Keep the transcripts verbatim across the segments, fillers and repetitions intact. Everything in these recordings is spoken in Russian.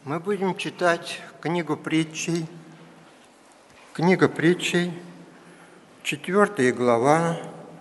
Мы будем читать книгу притчей, книга притчей, четвертая глава,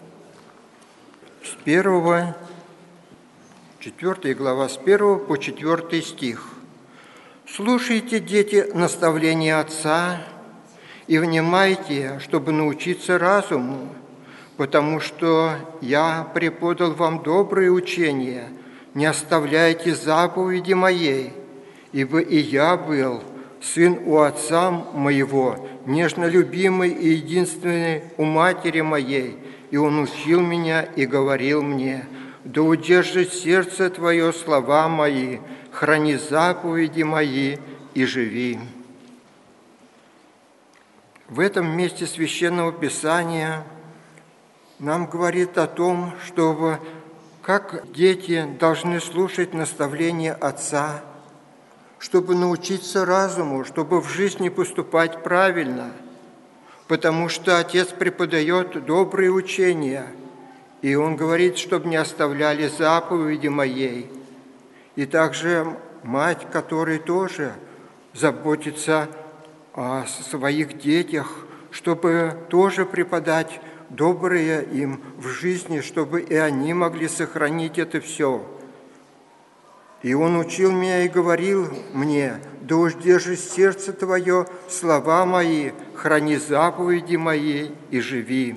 с первого, четвертая глава с первого по четвертый стих. «Слушайте, дети, наставления отца, и внимайте, чтобы научиться разуму, потому что я преподал вам доброе учение, не оставляйте заповеди моей, ибо и я был сын у отца моего, нежно любимый и единственный у матери моей, и он учил меня и говорил мне: да удержит сердце твое слова мои, храни заповеди мои и живи». В этом месте Священного Писания нам говорит о том, что как дети должны слушать наставления отца, чтобы научиться разуму, чтобы в жизни поступать правильно, потому что отец преподает добрые учения, и он говорит, чтобы не оставляли заповеди моей. И также мать, которая тоже заботится о своих детях, чтобы тоже преподать доброе им в жизни, чтобы и они могли сохранить это все. И он учил меня и говорил мне: да удержи сердце твое слова мои, храни заповеди мои и живи.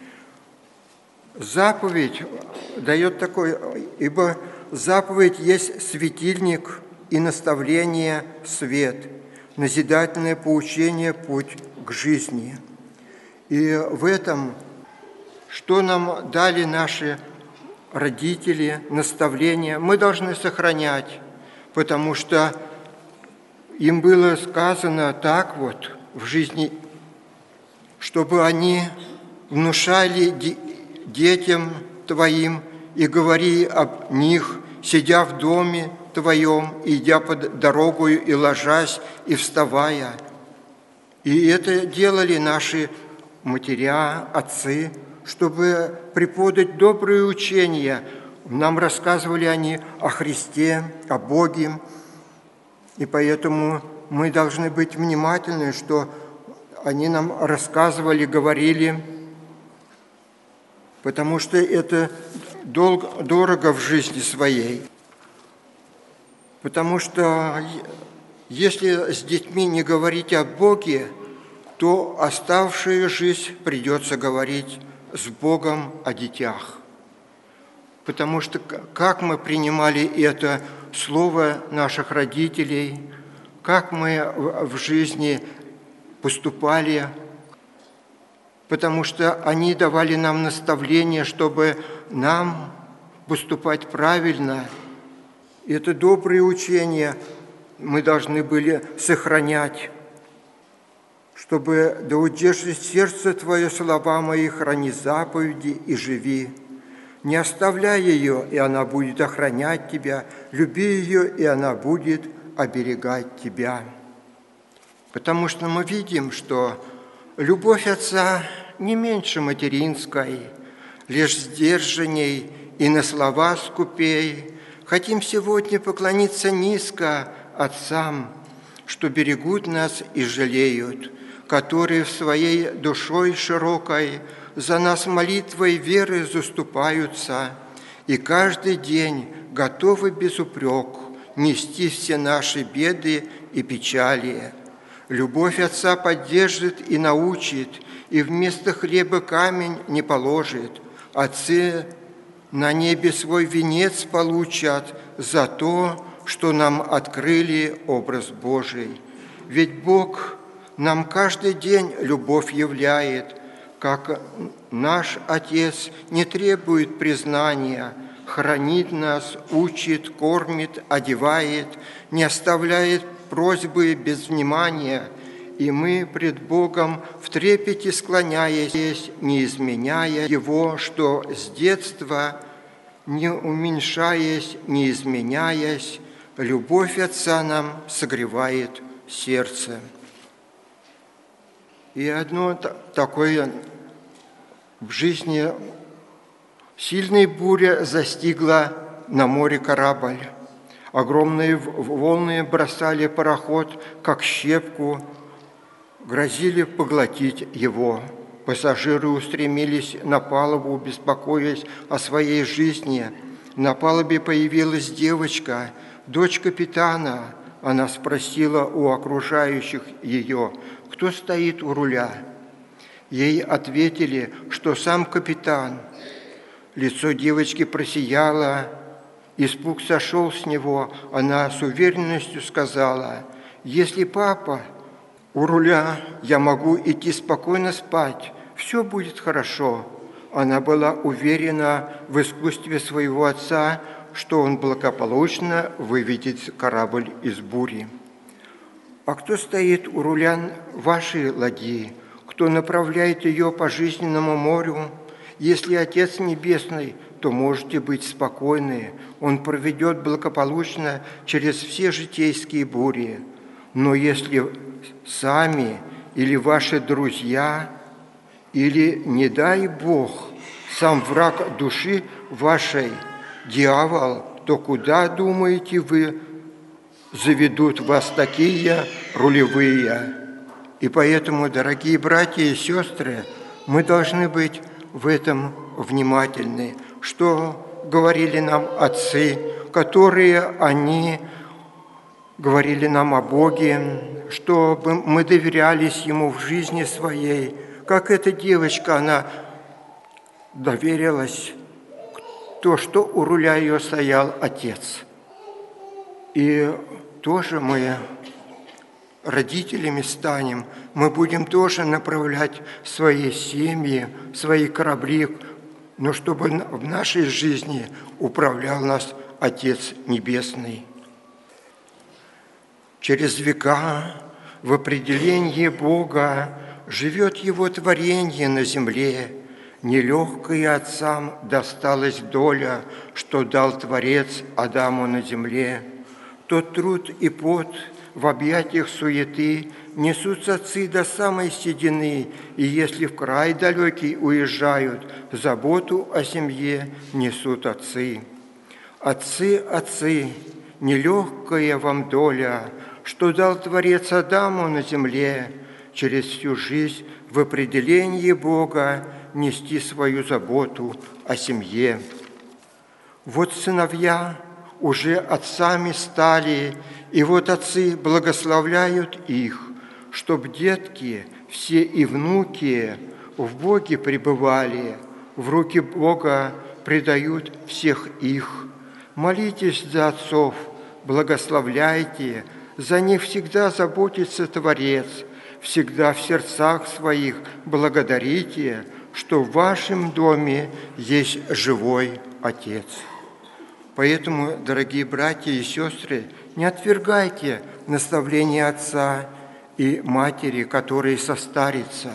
Заповедь дает такой, ибо заповедь есть светильник и наставление свет, назидательное поучение путь к жизни. И в этом, что нам дали наши родители, наставления, мы должны сохранять, потому что им было сказано так вот в жизни, чтобы они внушали детям твоим и говорили об них, сидя в доме твоем, идя по дорогою и ложась, и вставая. И это делали наши матеря, отцы, чтобы преподать добрые учения. Нам рассказывали они о Христе, о Боге, и поэтому мы должны быть внимательны, что они нам рассказывали, говорили, потому что это долго, дорого в жизни своей. Потому что если с детьми не говорить о Боге, то оставшую жизнь придется говорить с Богом о детях. Потому что как мы принимали это слово наших родителей, как мы в жизни поступали, потому что они давали нам наставления, чтобы нам поступать правильно. И это добрые учения мы должны были сохранять, чтобы да удержит сердце твое слова мои, храни заповеди и живи. Не оставляй ее, и она будет охранять тебя, люби ее, и она будет оберегать тебя. Потому что мы видим, что любовь отца не меньше материнской, лишь сдержанней и на слова скупей. Хотим сегодня поклониться низко отцам, что берегут нас и жалеют, которые в своей душой широкой за нас молитвой веры заступаются, и каждый день готовы без упрек нести все наши беды и печали. Любовь отца поддержит и научит, и вместо хлеба камень не положит. Отцы на небе свой венец получат за то, что нам открыли образ Божий. Ведь Бог нам каждый день любовь являет, как наш Отец не требует признания, хранит нас, учит, кормит, одевает, не оставляет просьбы без внимания, и мы пред Богом в трепете склоняясь, не изменяя Его, что с детства, не уменьшаясь, не изменяясь, любовь Отца нам согревает сердце. И одно такое в жизни сильная буря застигла на море корабль. Огромные волны бросали пароход, как щепку, грозили поглотить его. Пассажиры устремились на палубу, беспокоясь о своей жизни. На палубе появилась девочка, дочь капитана. Она спросила у окружающих ее, кто стоит у руля. Ей ответили, что сам капитан. Лицо девочки просияло, испуг сошел с него. Она с уверенностью сказала, «Если папа у руля, я могу идти спокойно спать, все будет хорошо». Она была уверена в искусстве своего отца, что он благополучно выведет корабль из бури. «А кто стоит у руля вашей ладьи? Кто направляет ее по жизненному морю? Если Отец Небесный, то можете быть спокойны, Он проведет благополучно через все житейские бури. Но если сами или ваши друзья, или, не дай Бог, сам враг души вашей, дьявол, то куда, думаете вы, заведут вас такие рулевые?» И поэтому, дорогие братья и сестры, мы должны быть в этом внимательны, что говорили нам отцы, которые они говорили нам о Боге, чтобы мы доверялись Ему в жизни своей, как эта девочка, она доверилась то, что у руля ее стоял Отец. И тоже мы родителями станем, мы будем тоже направлять свои семьи, свои корабли, но чтобы в нашей жизни управлял нас Отец Небесный. Через века в определении Бога живет Его творение на земле. Нелегкая отцам досталась доля, что дал Творец Адаму на земле. Тот труд и пот в объятиях суеты несут отцы до самой седины, и если в край далекий уезжают, заботу о семье несут отцы. Отцы, отцы, нелегкая вам доля, что дал Творец Адаму на земле, через всю жизнь в определении Бога нести свою заботу о семье. Вот сыновья уже отцами стали, и вот отцы благословляют их, чтоб детки все и внуки в Боге пребывали, в руки Бога предают всех их. Молитесь за отцов, благословляйте, за них всегда заботится Творец, всегда в сердцах своих благодарите, что в вашем доме есть живой Отец. Поэтому, дорогие братья и сестры, не отвергайте наставления отца и матери, которые состарятся.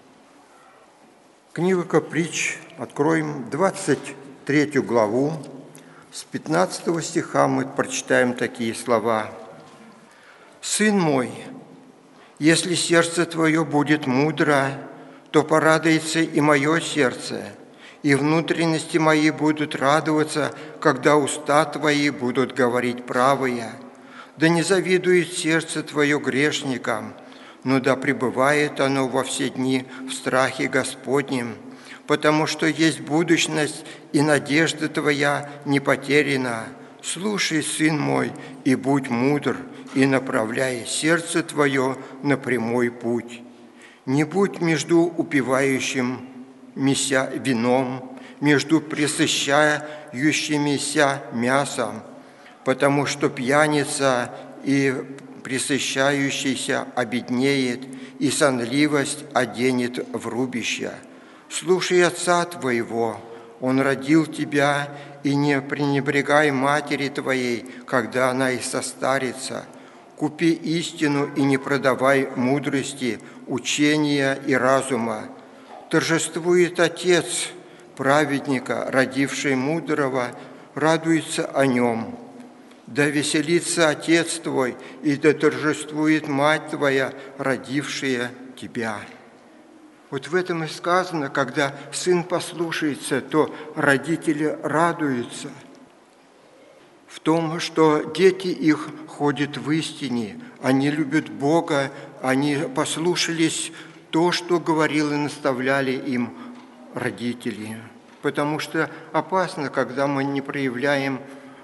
Книга Притч, откроем двадцать третью главу, с пятнадцатого стиха мы прочитаем такие слова. «Сын мой, если сердце твое будет мудро, то порадуется и мое сердце, и внутренности мои будут радоваться, когда уста твои будут говорить правые. Да не завидует сердце твое грешникам, но да пребывает оно во все дни в страхе Господнем, потому что есть будущность, и надежда твоя не потеряна. Слушай, сын мой, и будь мудр, и направляй сердце твое на прямой путь. Не будь между упивающим мися вином, между пресыщающимися мясом, потому что пьяница и пресыщающийся обеднеет, и сонливость оденет в рубище. Слушай отца твоего, он родил тебя, и не пренебрегай матери твоей, когда она и состарится. Купи истину и не продавай мудрости, учения и разума. Торжествует Отец праведника, родивший мудрого, радуется о нем. Да веселится Отец твой, и да торжествует мать твоя, родившая тебя». Вот в этом и сказано, когда сын послушается, то родители радуются. в том, что дети их ходят в истине, они любят Бога, они послушались то, что говорил и наставляли им родители. Потому что опасно, когда мы не проявляем,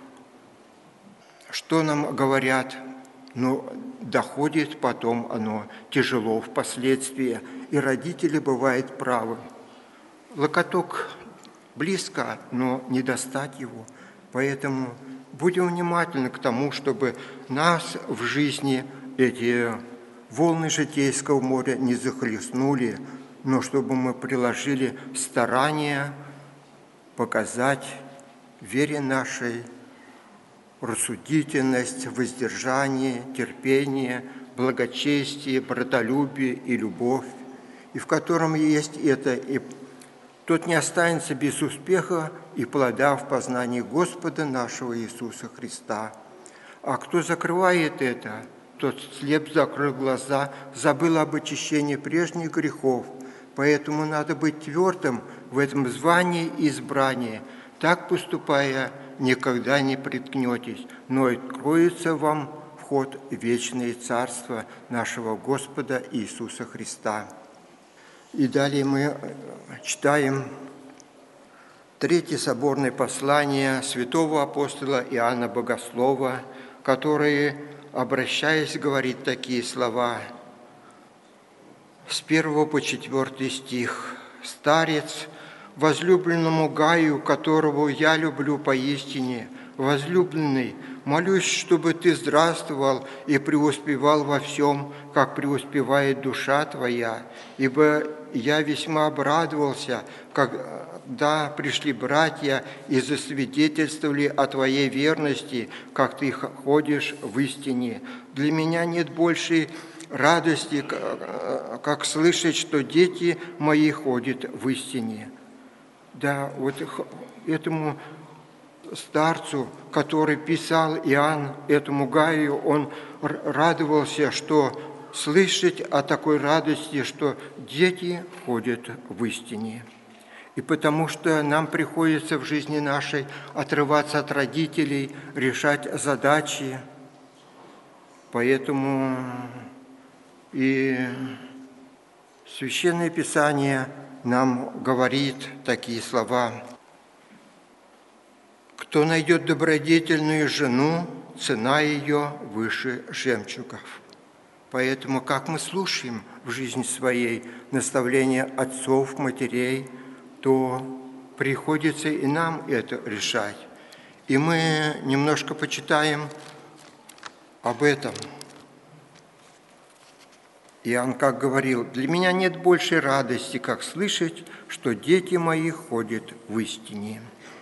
что нам говорят, но доходит потом оно тяжело впоследствии, и родители бывают правы. Локоток близко, но не достать его, поэтому будем внимательны к тому, чтобы нас в жизни эти волны житейского моря не захлестнули, но чтобы мы приложили старания показать вере нашей рассудительность, воздержание, терпение, благочестие, братолюбие и любовь, и в котором есть это, и тот не останется без успеха и плода в познании Господа нашего Иисуса Христа. А кто закрывает это, тот слеп закрыл глаза, забыл об очищении прежних грехов. Поэтому надо быть твердым в этом звании и избрании. Так поступая, никогда не приткнетесь, но откроется вам вход в вечное царство нашего Господа Иисуса Христа. И далее мы читаем Третье соборное послание святого апостола Иоанна Богослова, который, обращаясь, говорит такие слова с первого по четвертый стих. «Старец, возлюбленному Гаю, которого я люблю поистине, возлюбленный, молюсь, чтобы ты здравствовал и преуспевал во всем, как преуспевает душа твоя, ибо я весьма обрадовался, когда пришли братья и засвидетельствовали о твоей верности, как ты ходишь в истине. Для меня нет большей радости, как слышать, что дети мои ходят в истине». Да, вот этому старцу, который писал Иоанн, этому Гаю, он радовался, что слышать о такой радости, что дети ходят в истине. И потому что нам приходится в жизни нашей отрываться от родителей, решать задачи, поэтому и Священное Писание нам говорит такие слова: «Кто найдет добродетельную жену, цена ее выше жемчугов». Поэтому, как мы слушаем в жизни своей наставления отцов, матерей, то приходится и нам это решать. И мы немножко почитаем об этом. Иоанн как говорил: «Для меня нет большей радости, как слышать, что дети мои ходят в истине».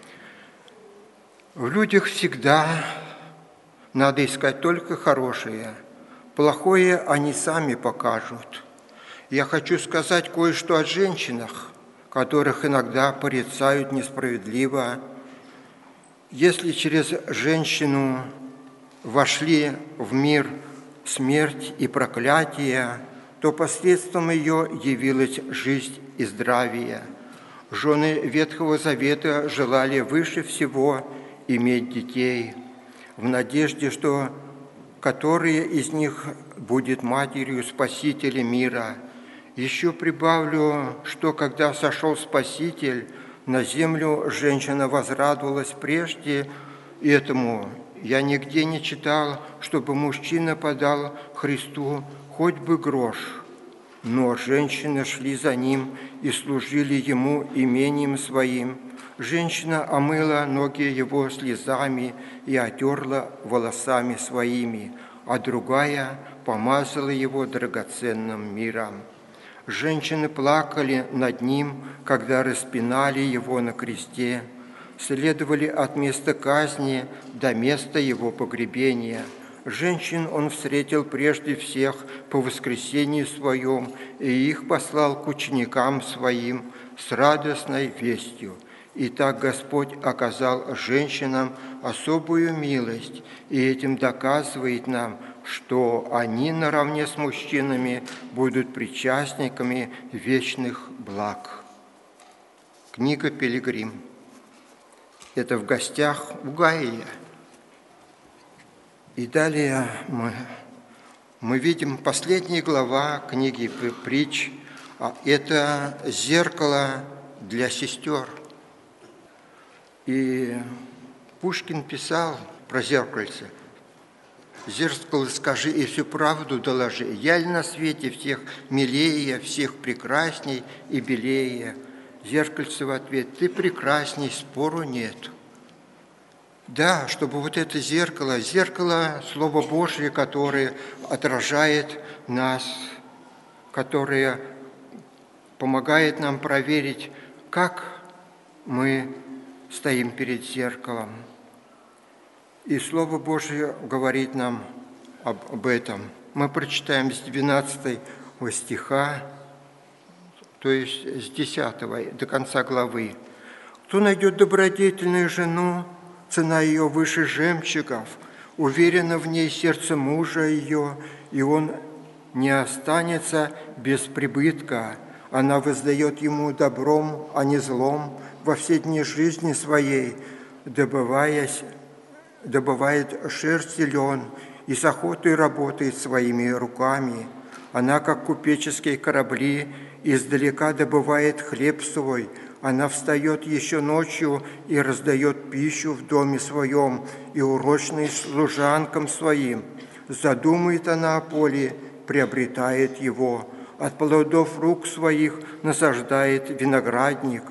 В людях всегда надо искать только хорошее. Плохое они сами покажут. Я хочу сказать кое-что о женщинах, которых иногда порицают несправедливо. Если через женщину вошли в мир смерть и проклятие, то посредством ее явилась жизнь и здравие. Жены Ветхого Завета желали выше всего иметь детей, в надежде, что которая из них будет матерью Спасителя мира. Еще прибавлю, что когда сошел Спаситель на землю, женщина возрадовалась прежде этому. Я нигде не читал, чтобы мужчина подал Христу хоть бы грош, но женщины шли за ним и служили ему имением своим. Женщина омыла ноги его слезами и отерла волосами своими, а другая помазала его драгоценным миром. Женщины плакали над ним, когда распинали его на кресте, следовали от места казни до места его погребения. Женщин он встретил прежде всех по воскресении своем, и их послал к ученикам своим с радостной вестью. И так Господь оказал женщинам особую милость, и этим доказывает нам, что они наравне с мужчинами будут причастниками вечных благ. Книга «Пилигрим». Это в гостях у Гая. И далее мы, мы видим последняя глава книги «Притч». Это зеркало для сестер. И Пушкин писал про зеркальце: «Зеркало, скажи и всю правду доложи, я ли на свете всех милее, всех прекрасней и белее?» Зеркальце в ответ: «Ты прекрасней, спору нет». Да, чтобы вот это зеркало, зеркало Слова Божие, которое отражает нас, которое помогает нам проверить, как мы стоим перед зеркалом. И Слово Божие говорит нам об, об этом. Мы прочитаем с двенадцатого стиха, то есть с десятого до конца главы. «Кто найдет добродетельную жену, цена ее выше жемчугов, уверенно в ней сердце мужа ее, и он не останется без прибытка. Она воздает ему добром, а не злом во все дни жизни своей, добываясь добывает шерсть и лен, и с охотой работает своими руками. Она, как купеческие корабли, издалека добывает хлеб свой. Она встает еще ночью и раздает пищу в доме своем и урочной служанкам своим. Задумает она о поле, приобретает его. От плодов рук своих насаждает виноградник,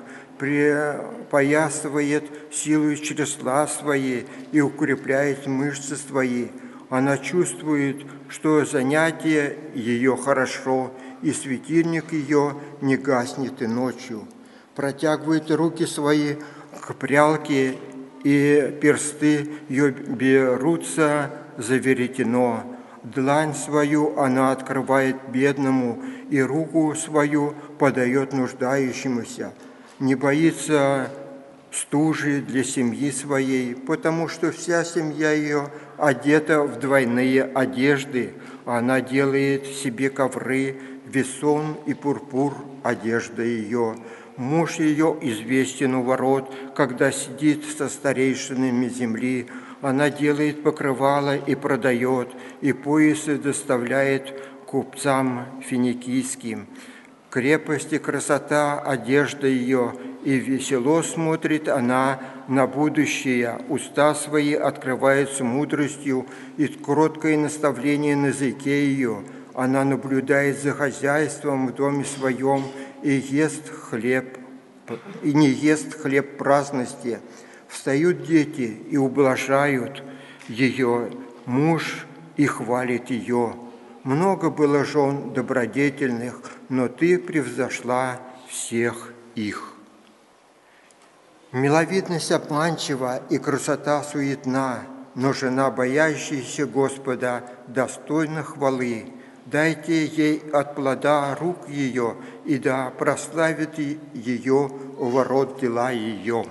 припоясывает силу чресла своей и укрепляет мышцы свои. Она чувствует, что занятие ее хорошо, и светильник ее не гаснет и ночью. Протягивает руки свои к прялке, и персты ее берутся за веретено. Длань свою она открывает бедному, и руку свою подает нуждающемуся. Не боится стужи для семьи своей, потому что вся семья ее одета в двойные одежды. Она делает себе ковры, весон и пурпур одежда ее. Муж ее известен у ворот, когда сидит со старейшинами земли. Она делает покрывало и продает, и поясы доставляет купцам финикийским. Крепость и красота одежда ее, и весело смотрит она на будущее. Уста свои открывают с мудростью, и кроткое наставление на языке ее. Она наблюдает за хозяйством в доме своем и ест хлеб, и не ест хлеб праздности. Встают дети и ублажают ее, муж и хвалит ее. Много было жен добродетельных, но ты превзошла всех их. Миловидность обманчива и красота суетна, но жена, боящаяся Господа, достойна хвалы. Дайте ей от плода рук ее, и да прославит ее у ворот дела ее».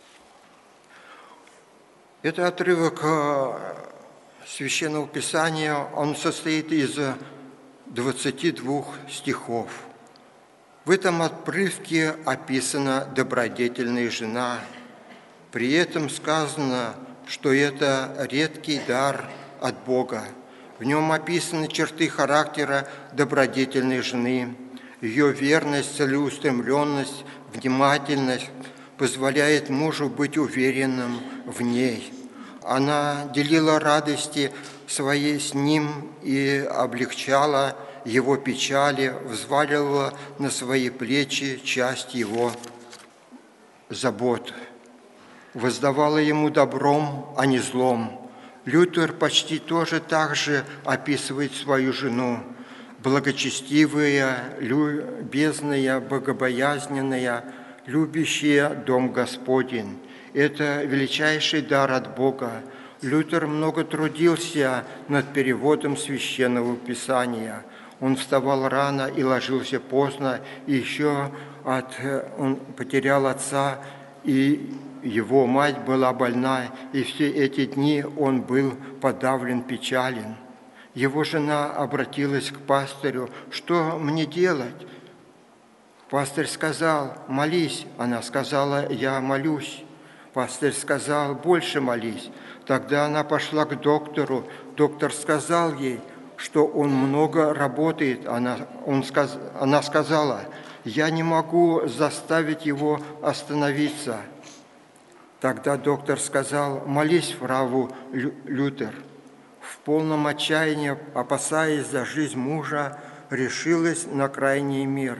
Это отрывок Священного Писания, он состоит из двадцати двух стихов. В этом отрывке описана добродетельная жена. При этом сказано, что это редкий дар от Бога. В нем описаны черты характера добродетельной жены. Ее верность, целеустремленность, внимательность позволяет мужу быть уверенным в ней. Она делила радости своей с ним и облегчала его печали, взваливала на свои плечи часть его забот, воздавала ему добром, а не злом. Лютер почти тоже так же описывает свою жену: благочестивая, любезная, богобоязненная, любящая дом Господень. Это величайший дар от Бога. Лютер много трудился над переводом Священного Писания. Он вставал рано и ложился поздно, и еще от, он потерял отца, и его мать была больна, и все эти дни он был подавлен, печален. Его жена обратилась к пастырю: «Что мне делать?» Пастырь сказал: «Молись». Она сказала: «Я молюсь». Пастырь сказал: больше молись. Тогда она пошла к доктору. Доктор сказал ей, что он много работает. Она, он сказ, она сказала: я не могу заставить его остановиться. Тогда доктор сказал: молись, фрау Лютер. В полном отчаянии, опасаясь за жизнь мужа, решилась на крайние меры.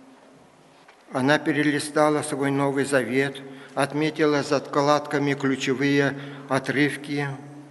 Она перелистала свой Новый Завет, отметила закладками ключевые отрывки,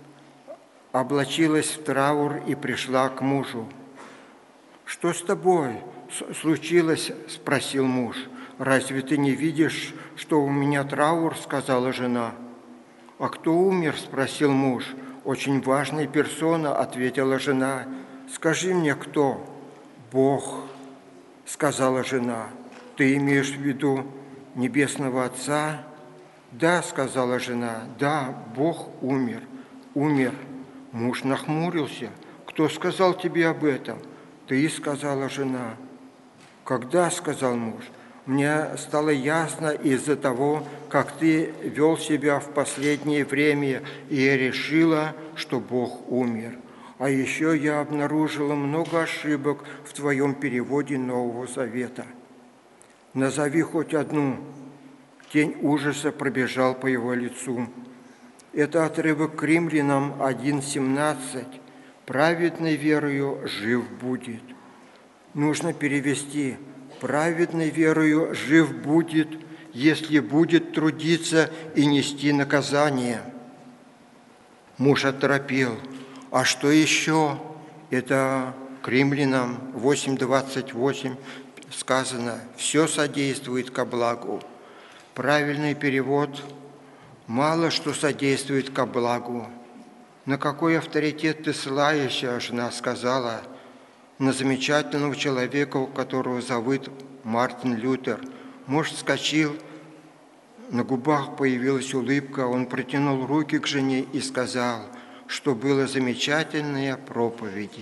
облачилась в траур и пришла к мужу. «Что с тобой случилось?» – спросил муж. «Разве ты не видишь, что у меня траур?» – сказала жена. «А кто умер?» – спросил муж. «Очень важная персона», – ответила жена. «Скажи мне, кто?» «Бог», – сказала жена. «Ты имеешь в виду Небесного Отца?» «Да», – сказала жена. «Да, Бог умер, умер». Муж нахмурился. «Кто сказал тебе об этом?» «Ты», – сказала жена. «Когда?» – сказал муж. «Мне стало ясно из-за того, как ты вел себя в последнее время, и я решила, что Бог умер. А еще я обнаружила много ошибок в твоем переводе Нового Завета. Назови хоть одну». Тень ужаса пробежал по его лицу. Это отрывок к Римлянам один семнадцать. «Праведной верою жив будет». Нужно перевести: «Праведной верою жив будет, если будет трудиться и нести наказание». Муж оторопел. А что еще? Это к Римлянам восемь двадцать восемь сказано: «Все содействует ко благу». Правильный перевод: «Мало что содействует ко благу». «На какой авторитет ты ссылаешься?» – жена сказала. «На замечательного человека, которого зовут Мартин Лютер». Муж вскочил, на губах появилась улыбка, он протянул руки к жене и сказал, что было замечательные проповеди.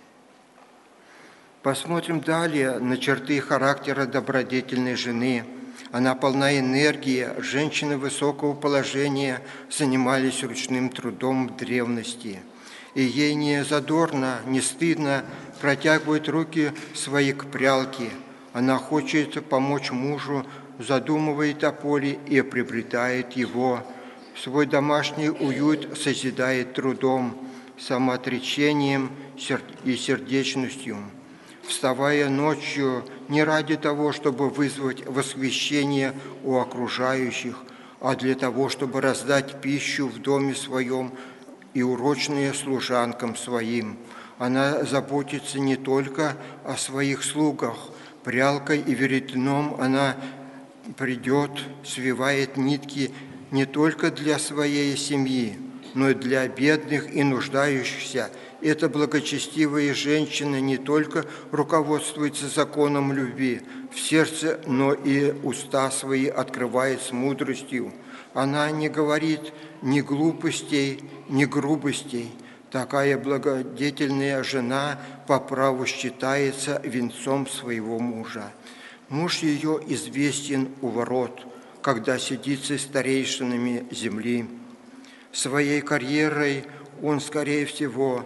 Посмотрим далее на черты характера добродетельной жены. Она полна энергии, женщины высокого положения занимались ручным трудом в древности. И ей не задорно, не стыдно протягивать руки свои к прялке. Она хочет помочь мужу, задумывает о поле и приобретает его. Свой домашний уют созидает трудом, самоотречением и сердечностью. Вставая ночью не ради того, чтобы вызвать восхищение у окружающих, а для того, чтобы раздать пищу в доме своем и урочные служанкам своим. Она заботится не только о своих слугах. Прялкой и веретеном она придет, свивает нитки не только для своей семьи, но и для бедных и нуждающихся. Эта благочестивая женщина не только руководствуется законом любви в сердце, но и уста свои открывает с мудростью. Она не говорит ни глупостей, ни грубостей. Такая благодетельная жена по праву считается венцом своего мужа. Муж ее известен у ворот, когда сидит со старейшинами земли. Своей карьерой он, скорее всего,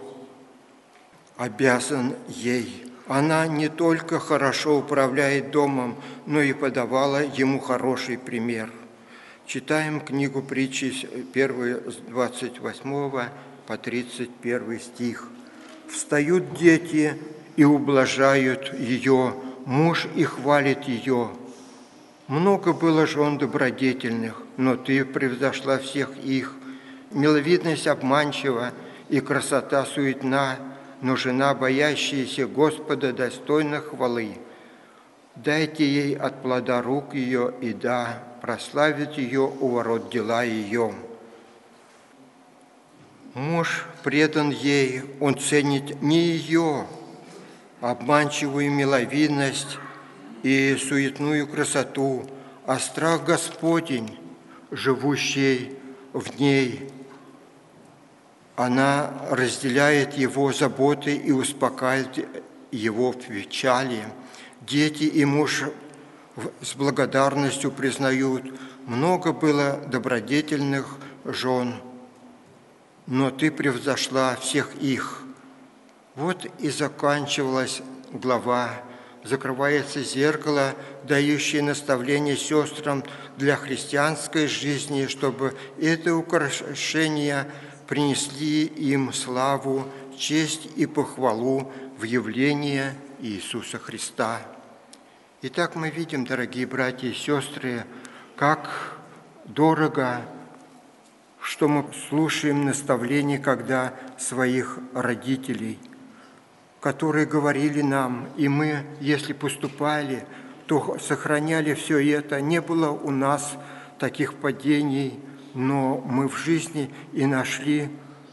обязан ей. Она не только хорошо управляет домом, но и подавала ему хороший пример. Читаем книгу притчи первую с двадцать восьмого по тридцать первый стих. «Встают дети и ублажают ее, муж и хвалит ее. Много было жен добродетельных, но ты превзошла всех их. Миловидность обманчива и красота суетна, но жена, боящаяся Господа, достойна хвалы. Дайте ей от плода рук ее, и да, прославит ее у ворот дела ее». Муж предан ей, он ценит не ее обманчивую миловидность и суетную красоту, а страх Господень, живущий в ней. Она разделяет его заботы и успокаивает его в печали. Дети и муж с благодарностью признают: много было добродетельных жен, но ты превзошла всех их. Вот и заканчивалась глава, закрывается зеркало, дающее наставление сестрам для христианской жизни, чтобы это украшение принесли им славу, честь и похвалу в явлении Иисуса Христа. Итак, мы видим, дорогие братья и сестры, как дорого, что мы слушаем наставления, когда своих родителей, которые говорили нам, и мы, если поступали, то сохраняли все это. Не было у нас таких падений, но мы в жизни и нашли,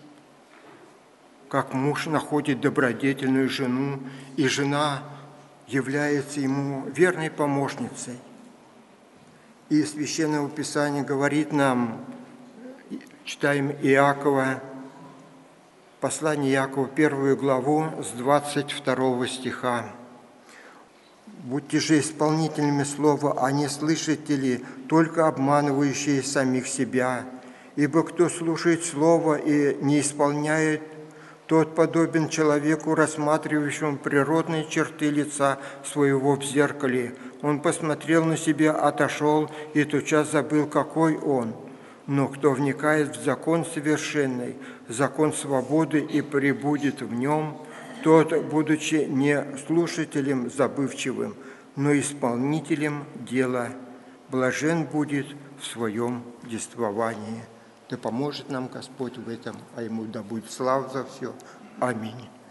как муж находит добродетельную жену, и жена является ему верной помощницей. И Священное Писание говорит нам, читаем Иакова, послание Иакова, первую главу, с двадцать второго стиха. «Будьте же исполнителями слова, а не слышатели, только обманывающие самих себя. Ибо кто слушает слово и не исполняет, тот подобен человеку, рассматривающему природные черты лица своего в зеркале. Он посмотрел на себя, отошел, и тотчас забыл, какой он. Но кто вникает в закон совершенный, закон свободы, и пребудет в нем, тот, будучи не слушателем забывчивым, но исполнителем дела, блажен будет в своем действовании». Да поможет нам Господь в этом, а Ему да будет слава за все. Аминь.